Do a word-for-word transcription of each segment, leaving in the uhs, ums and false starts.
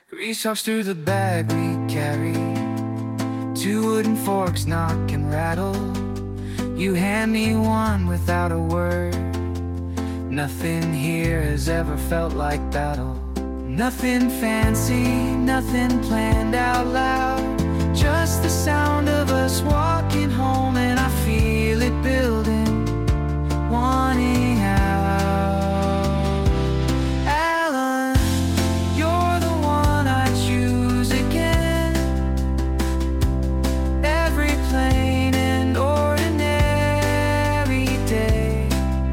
Grease talks through the bag we carry. Two wooden forks knock and rattle. You hand me one without a word. Nothing here has ever felt like battle. Nothing fancy, nothing planned out loud. Just the sound of us walking home, and I feel it building, wanting out. Alan, you're the one I choose again. Every plain and ordinary day,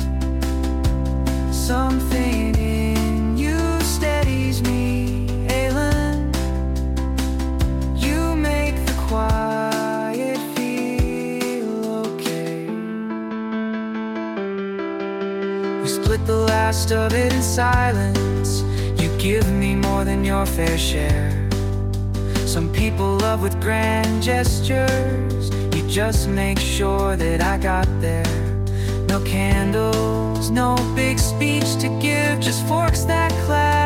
something in you steadies me. Alan, you make the quiet feel okay. We split the last of it in silence. You give me more than your fair share. Some people love with grand gestures. You just make sure that I got there. No candles, no big speech to give, just forks that clash.